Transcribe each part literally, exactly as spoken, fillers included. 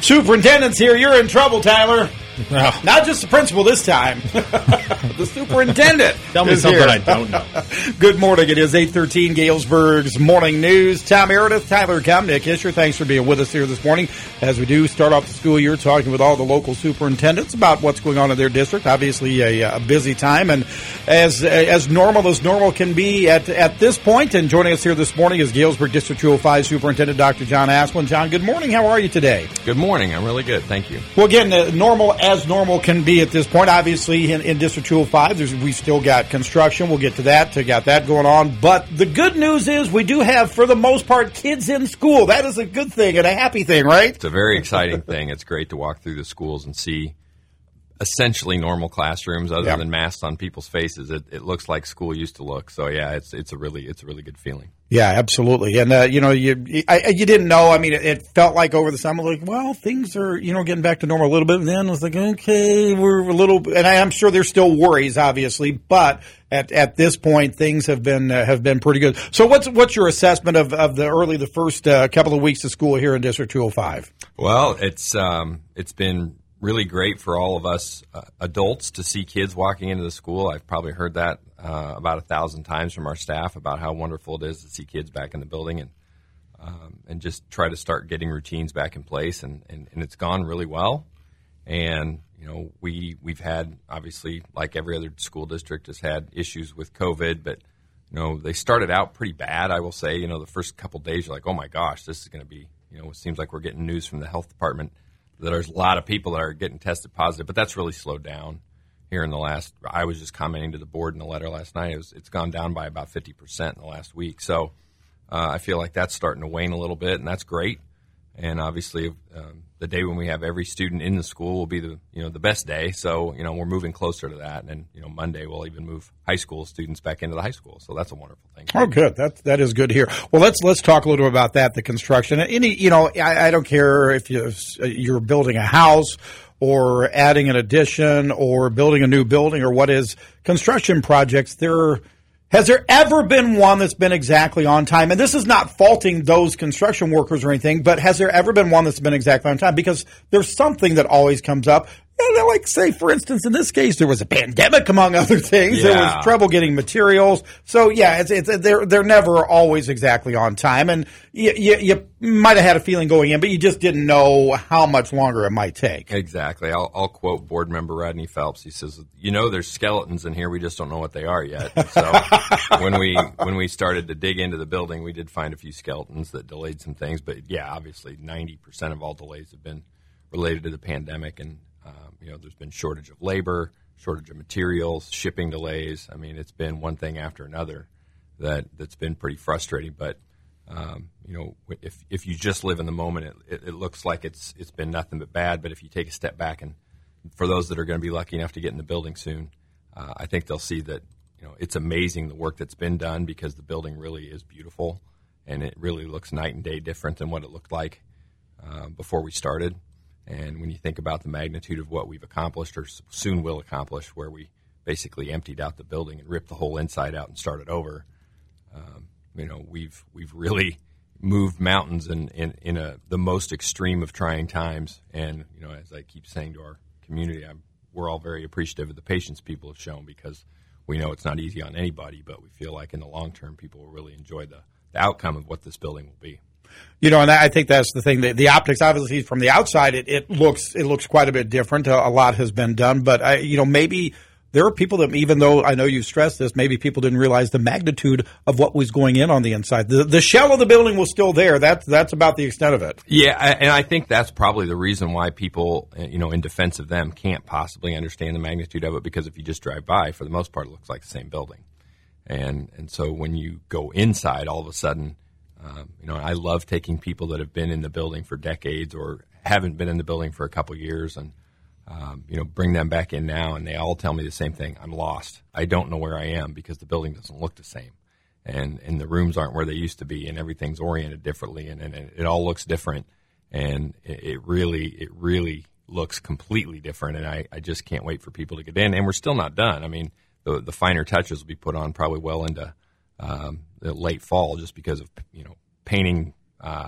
Superintendent's here. You're in trouble, Tyler. Oh. Not just the principal this time. The superintendent. Tell me something here. I don't know. Good morning. It is eight thirteen, Galesburg's Morning News. Tom Meredith, Tyler Cum, Nick Isher. Thanks for being with us here this morning as we do start off the school year talking with all the local superintendents about what's going on in their district. Obviously a, a busy time, and as as normal as normal can be at, at this point. And joining us here this morning is Galesburg District two oh five Superintendent Doctor John Asplund. John, good morning. How are you today? Good morning. I'm really good. Thank you. Well, again, uh, normal as normal can be at this point. Obviously, in, in District two oh five, there's, we've still got construction. We'll get to that. We got that going on. But the good news is we do have, for the most part, kids in school. That is a good thing and a happy thing, right? It's a very exciting thing. It's great to walk through the schools and see essentially normal classrooms other yep. than masks on people's faces. It, it looks like school used to look. So, yeah, it's it's a really it's a really good feeling. Yeah, absolutely. And, uh, you know, you I, you didn't know. I mean, it, it felt like over the summer, like, well, things are, you know, getting back to normal a little bit. And then it was like, okay, we're a little – and I'm sure there's still worries, obviously. But at at this point, things have been uh, have been pretty good. So what's what's your assessment of, of the early, the first uh, couple of weeks of school here in District two oh five? Well, it's um, it's been – really great for all of us uh, adults to see kids walking into the school. I've probably heard that uh, about a thousand times from our staff about how wonderful it is to see kids back in the building and um, and just try to start getting routines back in place. And, and, and it's gone really well. And, you know, we, we've had, obviously, like every other school district, has had issues with COVID. But, you know, they started out pretty bad, I will say. You know, the first couple of days, you're like, oh, my gosh, this is going to be, you know, it seems like we're getting news from the health department that there's a lot of people that are getting tested positive, but that's really slowed down here in the last – I was just commenting to the board in a letter last night. It was, it's gone down by about fifty percent in the last week. So uh, I feel like that's starting to wane a little bit, and that's great. And obviously um, the day when we have every student in the school will be the you know the best day. So, you know, we're moving closer to that. And then, you know, Monday we'll even move high school students back into the high school. So that's a wonderful thing. Oh, good. That that is good to hear. Well, let's let's talk a little bit about that, the construction. Any, you know, I, I don't care if you, you're building a house or adding an addition or building a new building or what is construction projects. There Has there ever been one that's been exactly on time? And this is not faulting those construction workers or anything, but has there ever been one that's been exactly on time? Because there's something that always comes up. And like, say, for instance, in this case, there was a pandemic, among other things. Yeah. There was trouble getting materials. So, yeah, it's, it's they're they're never always exactly on time. And you, you, you might have had a feeling going in, but you just didn't know how much longer it might take. Exactly. I'll, I'll quote board member Rodney Phelps. He says, you know, there's skeletons in here. We just don't know what they are yet. So when we when we started to dig into the building, we did find a few skeletons that delayed some things. But, yeah, obviously ninety percent of all delays have been related to the pandemic. And Um, you know, there's been shortage of labor, shortage of materials, shipping delays. I mean, it's been one thing after another that, that's been pretty frustrating. But, um, you know, if if you just live in the moment, it, it, it looks like it's it's been nothing but bad. But if you take a step back, and for those that are going to be lucky enough to get in the building soon, uh, I think they'll see that, you know, it's amazing the work that's been done because the building really is beautiful, and it really looks night and day different than what it looked like uh, before we started. And when you think about the magnitude of what we've accomplished or soon will accomplish, where we basically emptied out the building and ripped the whole inside out and started over, um, you know, we've we've really moved mountains in, in, in a, the most extreme of trying times. And, you know, as I keep saying to our community, I'm, we're all very appreciative of the patience people have shown because we know it's not easy on anybody, but we feel like in the long term people will really enjoy the, the outcome of what this building will be. You know, and I think that's the thing. The, the optics, obviously, from the outside, it, it looks it looks quite a bit different. A, a lot has been done, but I, you know, maybe there are people that, even though I know you stressed this, maybe people didn't realize the magnitude of what was going in on the inside. The, the shell of the building was still there. That's that's about the extent of it. Yeah, and I think that's probably the reason why people, you know, in defense of them, can't possibly understand the magnitude of it. Because if you just drive by, for the most part, it looks like the same building, and and so when you go inside, all of a sudden. Um, you know, I love taking people that have been in the building for decades or haven't been in the building for a couple years and, um, you know, bring them back in now, and they all tell me the same thing. I'm lost. I don't know where I am because the building doesn't look the same. And, and the rooms aren't where they used to be, and everything's oriented differently, and, and it all looks different. And it, it really, it really looks completely different, and I, I just can't wait for people to get in. And we're still not done. I mean, the, the finer touches will be put on probably well into um, the late fall, just because of, you know, painting uh,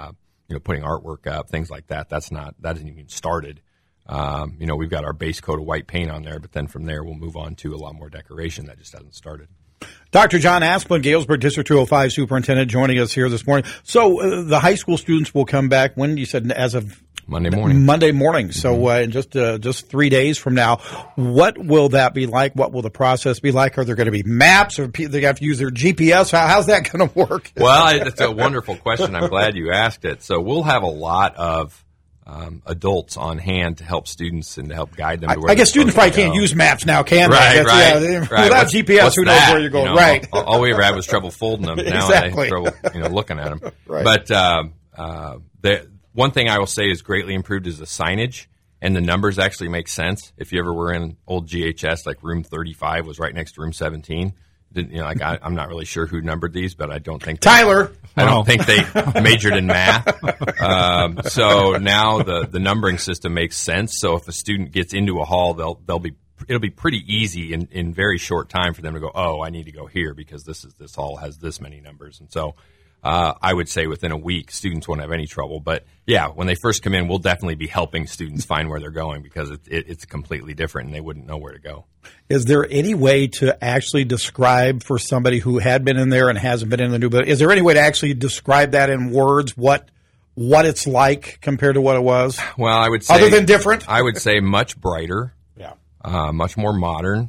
you know, putting artwork up, things like that. That's not, that hasn't even started. Um, you know, we've got our base coat of white paint on there, but then from there we'll move on to a lot more decoration that just hasn't started. Doctor John Asplund, Galesburg District two oh five Superintendent, joining us here this morning. So uh, the high school students will come back when you said as of Monday morning. Monday morning. So mm-hmm. uh, in just uh, just three days from now, what will that be like? What will the process be like? Are there going to be maps, or they have to use their G P S? How, how's that going to work? Well, it's a wonderful question. I'm glad you asked it. So we'll have a lot of um, adults on hand to help students and to help guide them to where I, I guess students probably can't use maps now, can they? Right, That's, right, yeah, right. Without what's, G P S, what's who knows that? where you're going? You know, right. All, all we ever had was trouble folding them. Now exactly. I have trouble, you know, looking at them. Right. But uh, uh, the one thing I will say is greatly improved is the signage, and the numbers actually make sense. If you ever were in old G H S, like room thirty-five was right next to room seventeen. Didn't, you know, like I, I'm not really sure who numbered these, but I don't think they, Tyler. I don't think they majored in math. Um, so now the, the numbering system makes sense. So if a student gets into a hall, they'll they'll be it'll be pretty easy in, in very short time for them to go, oh, I need to go here because this is this hall has this many numbers, and so. Uh, I would say within a week, students won't have any trouble. But, yeah, when they first come in, we'll definitely be helping students find where they're going because it, it, it's completely different and they wouldn't know where to go. Is there any way to actually describe for somebody who had been in there and hasn't been in the new building, is there any way to actually describe that in words, what what it's like compared to what it was? Well, I would say... Other than different? I would say much brighter. Yeah. Uh, much more modern.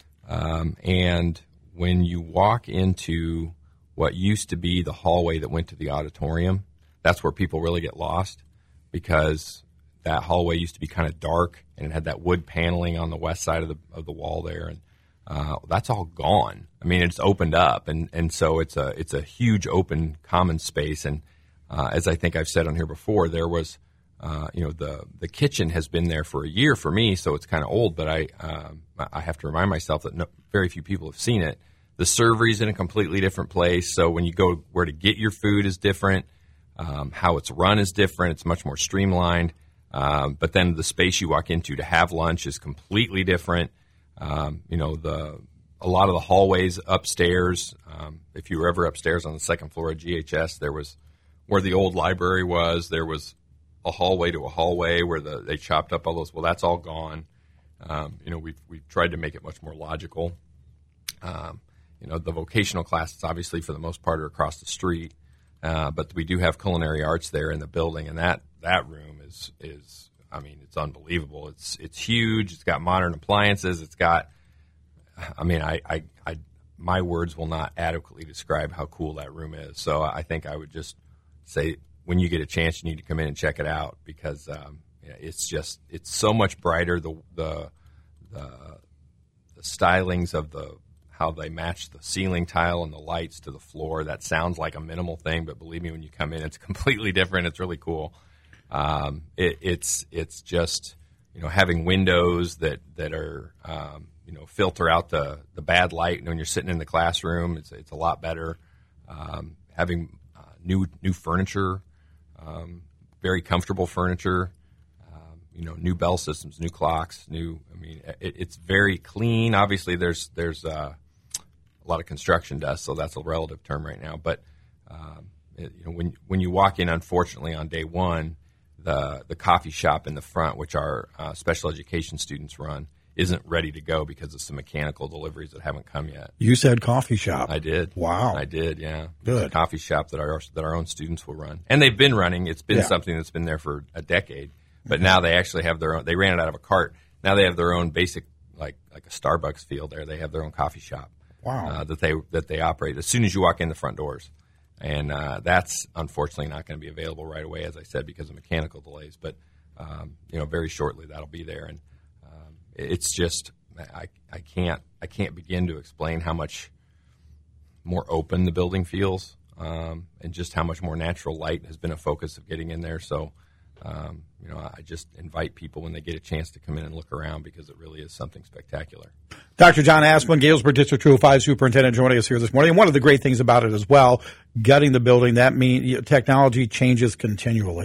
Um, and when you walk into... what used to be the hallway that went to the auditorium, that's where people really get lost because that hallway used to be kind of dark and it had that wood paneling on the west side of the of the wall there, and uh, that's all gone. I mean, it's opened up, and, and so it's a it's a huge open common space. And uh, as I think I've said on here before, there was uh, you know the the kitchen has been there for a year for me, so it's kind of old. But I um, I have to remind myself that no, very few people have seen it. The servery's in a completely different place, so when you go where to get your food is different. Um, how it's run is different. It's much more streamlined. Um, but then the space you walk into to have lunch is completely different. Um, you know, the a lot of the hallways upstairs. Um, if you were ever upstairs on the second floor of G H S, there was where the old library was. There was a hallway to a hallway where the they chopped up all those. Well, that's all gone. Um, you know, we've we've tried to make it much more logical. Um, You know, the vocational classes, obviously, for the most part, are across the street. Uh, but we do have culinary arts there in the building, and that, that room is, is, I mean, it's unbelievable. It's it's huge. It's got modern appliances. It's got, I mean, I, I, I my words will not adequately describe how cool that room is. So I think I would just say when you get a chance, you need to come in and check it out because um, yeah, it's just, it's so much brighter. The, the, the, the stylings of the, how they match the ceiling tile and the lights to the floor. That sounds like a minimal thing, but believe me, when you come in, it's completely different. It's really cool. Um, it, it's it's just you know having windows that that are um, you know filter out the, the bad light. And when you're sitting in the classroom, it's it's a lot better. Um, having uh, new new furniture, um, very comfortable furniture. Um, you know, new bell systems, new clocks, new. I mean, it, it's very clean. Obviously, there's there's uh, a lot of construction dust, so that's a relative term right now. But um, it, you know, when when you walk in, unfortunately, on day one, the the coffee shop in the front, which our uh, special education students run, isn't ready to go because of some mechanical deliveries that haven't come yet. You said coffee shop. I did. Wow. I did. Yeah. Good. It's a coffee shop that our that our own students will run, and they've been running. It's been yeah. something that's been there for a decade, but now they actually have their own. They ran it out of a cart. Now they have their own basic, like like a Starbucks feel there. They have their own coffee shop. Wow. Uh, that they that they operate as soon as you walk in the front doors, and uh, that's unfortunately not going to be available right away, as I said, because of mechanical delays. But um, you know, very shortly that'll be there, and um, it's just I I can't I can't begin to explain how much more open the building feels, um, and just how much more natural light has been a focus of getting in there. So. Um, you know, I just invite people when they get a chance to come in and look around because it really is something spectacular. Doctor John Asplund, Galesburg District two oh five Superintendent, joining us here this morning. And one of the great things about it as well, gutting the building, that means you know, technology changes continually.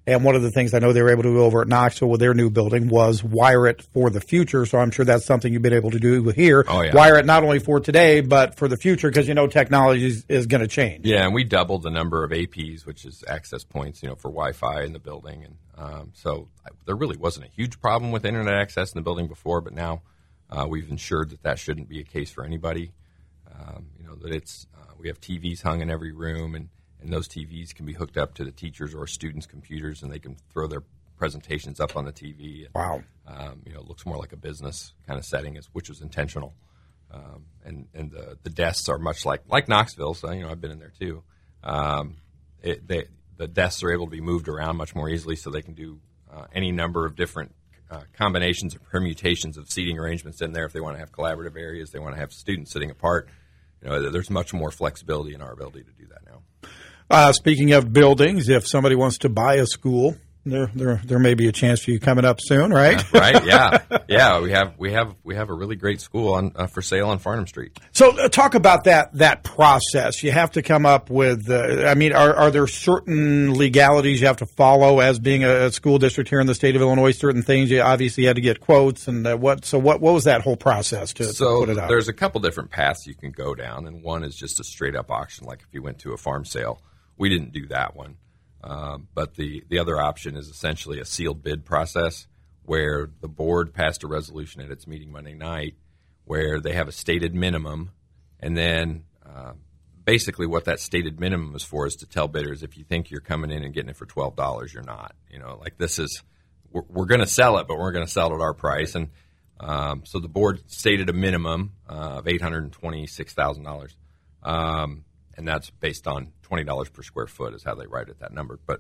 And one of the things I know they were able to do over at Knoxville with their new building was wire it for the future. So I'm sure that's something you've been able to do here. Oh, yeah. Wire it not only for today, but for the future, because you know technology is, is going to change. Yeah, and we doubled the number of A Ps, which is access points, you know, for Wi-Fi in the building. And um, so I, there really wasn't a huge problem with internet access in the building before, but now uh, we've ensured that that shouldn't be a case for anybody. Um, you know, that it's uh, we have T Vs hung in every room, and And those T Vs can be hooked up to the teachers' or students' computers, and they can throw their presentations up on the T V. And, wow. Um, you know, it looks more like a business kind of setting, which was intentional. Um, and and the, the desks are much like like Knoxville, so, you know, I've been in there too. Um, it, they, the desks are able to be moved around much more easily, so they can do uh, any number of different uh, combinations or permutations of seating arrangements in there. If they want to have collaborative areas, they want to have students sitting apart. You know, there's much more flexibility in our ability to do that now. Uh, speaking of buildings, if somebody wants to buy a school, there there there may be a chance for you coming up soon, right? Uh, right? Yeah, yeah. We have we have we have a really great school on uh, for sale on Farnham Street. So uh, talk about that that process. You have to come up with. Uh, I mean, are are there certain legalities you have to follow as being a, a school district here in the state of Illinois? Certain things you obviously had to get quotes and uh, what. So what what was that whole process to, so to put it out? There's a couple different paths you can go down, and one is just a straight up auction, like if you went to a farm sale. We didn't do that one. Um, but the, the other option is essentially a sealed bid process where the board passed a resolution at its meeting Monday night where they have a stated minimum, and then uh, basically what that stated minimum is for is to tell bidders if you think you're coming in and getting it for twelve dollars, you're not. You know, like this is we're, we're going to sell it, but we're going to sell it at our price. And um, so the board stated a minimum uh, of eight hundred twenty-six thousand dollars. Um, and that's based on twenty dollars per square foot is how they write it, that number. But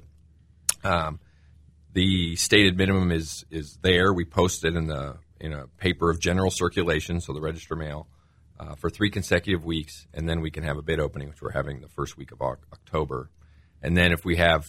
um, the stated minimum is is there. We post it in the in a paper of general circulation, so the Register Mail, uh, for three consecutive weeks, and then we can have a bid opening, which we're having the first week of October. And then if we have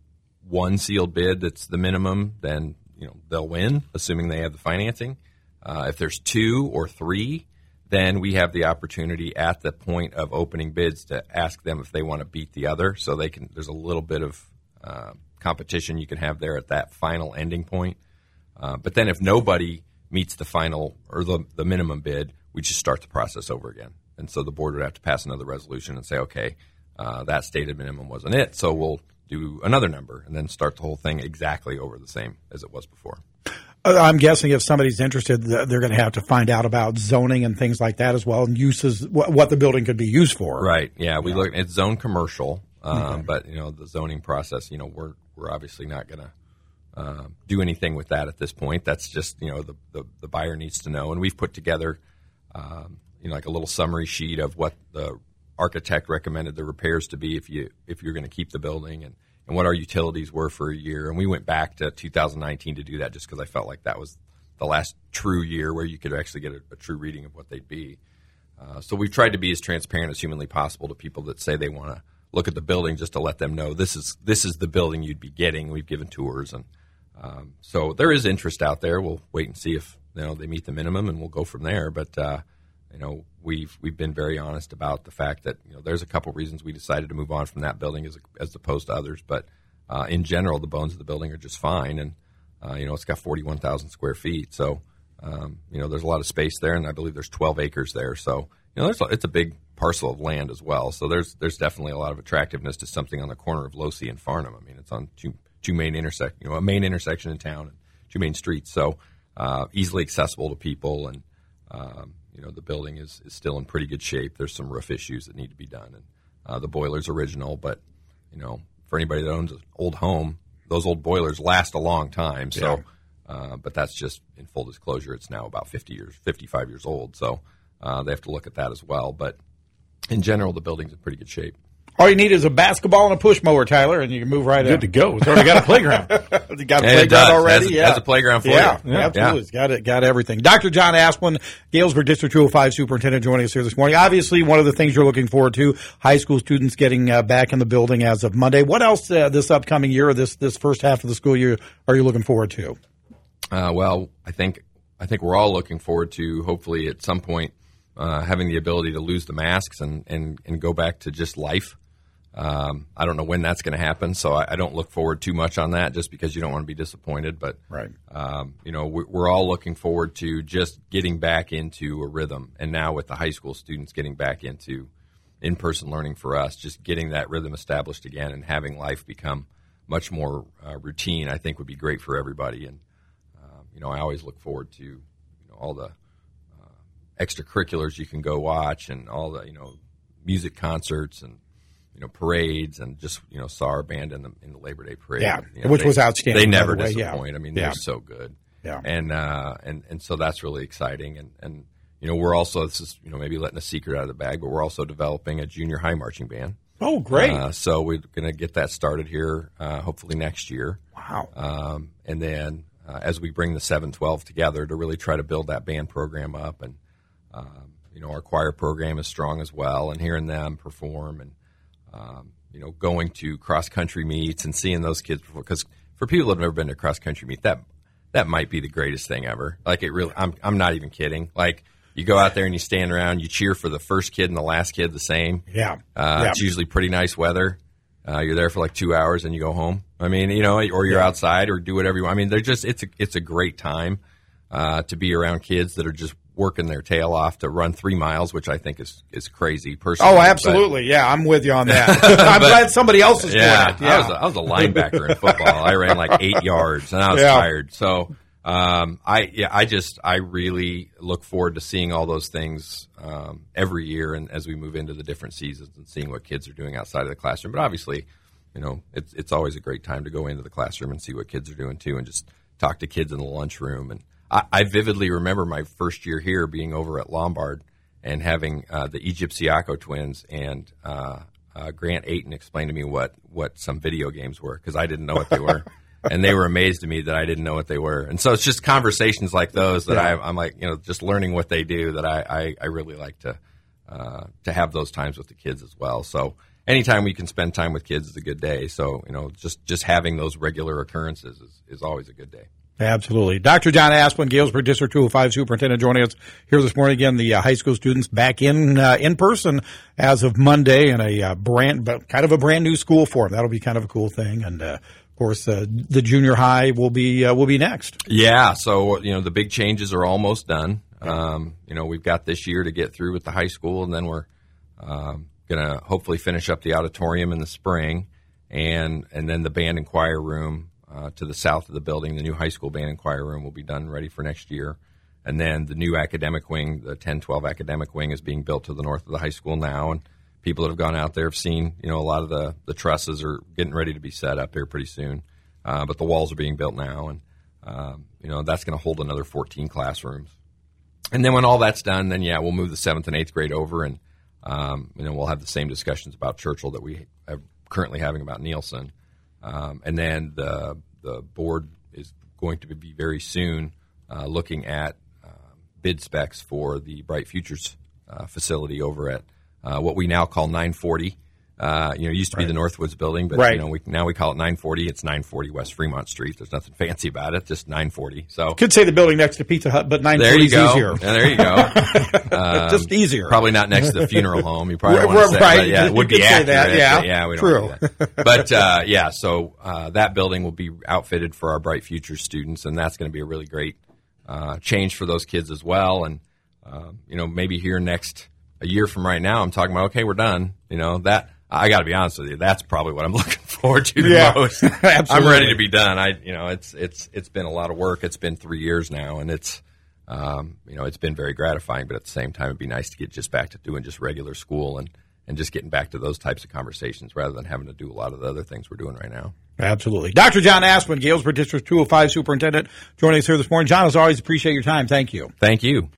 one sealed bid that's the minimum, then you know they'll win, assuming they have the financing. Uh, if there's two or three, then we have the opportunity at the point of opening bids to ask them if they want to beat the other. So they can. There's a little bit of uh, competition you can have there at that final ending point. Uh, but then if nobody meets the final or the, the minimum bid, we just start the process over again. And so the board would have to pass another resolution and say, okay, uh, that stated minimum wasn't it, so we'll do another number and then start the whole thing exactly over the same as it was before. I'm guessing if somebody's interested, they're going to have to find out about zoning and things like that as well, and uses what the building could be used for. Right. Yeah. We yeah. look. It's zone commercial, um, okay. but you know the zoning process. You know, we're we're obviously not going to uh, do anything with that at this point. That's just you know the, the, the buyer needs to know, and we've put together um, you know like a little summary sheet of what the architect recommended the repairs to be if you if you're going to keep the building and. and what our utilities were for a year. And we went back to two thousand nineteen to do that just because I felt like that was the last true year where you could actually get a, a true reading of what they'd be. Uh, so we've tried to be as transparent as humanly possible to people that say they want to look at the building just to let them know this is this is the building you'd be getting. We've given tours. And um, so there is interest out there. We'll wait and see if you know they meet the minimum, and we'll go from there. But uh, you know, we've we've been very honest about the fact that you know there's a couple reasons we decided to move on from that building as as opposed to others. But uh, in general, the bones of the building are just fine, and uh, you know it's got forty-one thousand square feet. So um, you know there's a lot of space there, and I believe there's twelve acres there. So you know there's a, it's a big parcel of land as well. So there's there's definitely a lot of attractiveness to something on the corner of Losee and Farnham. I mean, it's on two two main intersect you know a main intersection in town and two main streets. So uh, easily accessible to people and. Um, You know, the building is, is still in pretty good shape. There's some roof issues that need to be done. And uh, the boiler's original, but, you know, for anybody that owns an old home, those old boilers last a long time. So, yeah. uh, but that's just, in full disclosure, it's now about fifty years, fifty-five years old. So uh, they have to look at that as well. But in general, the building's in pretty good shape. All you need is a basketball and a push mower, Tyler, and you can move right in. Good to go. It's already got a playground. You got a and playground already? Has, yeah. has a playground for yeah, you. Yeah, absolutely. Yeah. It's got it, got everything. Doctor John Asplund, Galesburg District two oh five Superintendent, joining us here this morning. Obviously, one of the things you're looking forward to, high school students getting uh, back in the building as of Monday. What else uh, this upcoming year, or this, this first half of the school year, are you looking forward to? Uh, well, I think I think we're all looking forward to, hopefully, at some point, uh, having the ability to lose the masks and, and, and go back to just life. Um, I don't know when that's going to happen, so I, I don't look forward too much on that just because you don't want to be disappointed. But, right. um, you know, we, we're all looking forward to just getting back into a rhythm. And now with the high school students getting back into in-person learning for us, just getting that rhythm established again and having life become much more uh, routine, I think would be great for everybody. And, uh, you know, I always look forward to, you know, all the uh, extracurriculars you can go watch and all the, you know, music concerts and, you know, parades, and just, you know, saw our band in the in the Labor Day parade. Yeah, you know, which they, was outstanding. They never the way, disappoint. yeah. I mean, yeah. they're so good. Yeah. And uh, and and so that's really exciting. And, and you know, we're also, this is, you know, maybe letting a secret out of the bag, but we're also developing a junior high marching band. Oh, great! Uh, so we're going to get that started here, uh, hopefully next year. Wow. Um, and then uh, as we bring the seven twelve together to really try to build that band program up, and um, you know, our choir program is strong as well, and hearing them perform, and um, you know, going to cross-country meets and seeing those kids perform. Because for people that have never been to a cross-country meet, that that might be the greatest thing ever. Like, it really, I'm I'm not even kidding. Like, you go out there and you stand around, you cheer for the first kid and the last kid the same. Yeah. Uh, yeah. It's usually pretty nice weather. Uh, you're there for like two hours and you go home. I mean, you know, or you're yeah. outside or do whatever you want. I mean, they're just, it's a, it's a great time uh, to be around kids that are just working their tail off to run three miles, which I think is, is crazy personally. Oh, absolutely. But, yeah, I'm with you on that. I'm but, glad somebody else is yeah, doing it. Yeah, I was, a, I was a linebacker in football. I ran like eight yards and I was yeah. tired. So, um, I, yeah, I just, I really look forward to seeing all those things, um, every year. And as we move into the different seasons and seeing what kids are doing outside of the classroom. But obviously, you know, it's, it's always a great time to go into the classroom and see what kids are doing too, and just talk to kids in the lunchroom. And I, I vividly remember my first year here being over at Lombard and having, uh, the Egyptiaco twins and, uh, uh, Grant Ayton explain to me what, what some video games were, because I didn't know what they were. And they were amazed at me that I didn't know what they were. And so it's just conversations like those that yeah. I, I'm like, you know, just learning what they do, that I, I, I really like to uh, to have those times with the kids as well. So anytime we can spend time with kids is a good day. So, you know, just, just having those regular occurrences is, is always a good day. Absolutely. Doctor John Asplund, Galesburg District two oh five Superintendent, joining us here this morning. Again, the uh, high school students back in uh, in person as of Monday in a uh, brand, but kind of a brand new school for them. That'll be kind of a cool thing. And, uh, of course, uh, the junior high will be uh, will be next. Yeah. So, you know, the big changes are almost done. Um, you know, we've got this year to get through with the high school, and then we're um, going to hopefully finish up the auditorium in the spring, and and then the band and choir room uh, to the south of the building. The new high school band and choir room will be done, ready for next year. And then the new academic wing, the ten twelve academic wing, is being built to the north of the high school now. And people that have gone out there have seen, you know, a lot of the, the trusses are getting ready to be set up here pretty soon. Uh, but the walls are being built now. And, um, you know, that's going to hold another fourteen classrooms. And then when all that's done, then, yeah, we'll move the seventh and eighth grade over. And, um, you know, we'll have the same discussions about Churchill that we are currently having about Nielsen. Um, and then the the board is going to be very soon uh, looking at uh, bid specs for the Bright Futures uh, facility over at uh, what we now call nine forty. Uh, you know, it used to be right. the Northwoods building, but right. you know, we now we call it nine forty. It's nine forty West Fremont Street. There's nothing fancy about it, just nine forty. So could say the building next to Pizza Hut, but nine forty is easier. Yeah, there you go. um, just easier. Probably not next to the funeral home. You probably don't want to say, right. but yeah, it would be accurate. That, yeah, but yeah, we don't true. do that. But uh, yeah, so uh, that building will be outfitted for our Bright Futures students, and that's going to be a really great uh, change for those kids as well. And uh, you know, maybe here next a year from right now, I'm talking about okay, we're done. You know that. I got to be honest with you. That's probably what I'm looking forward to the yeah, most. Absolutely. I'm ready to be done. I, you know, it's it's it's been a lot of work. It's been three years now, and it's, um, you know, it's been very gratifying. But at the same time, it'd be nice to get just back to doing just regular school and, and just getting back to those types of conversations rather than having to do a lot of the other things we're doing right now. Absolutely. Doctor John Asplund, Galesburg District two oh five Superintendent, joining us here this morning. John, as always, appreciate your time. Thank you. Thank you.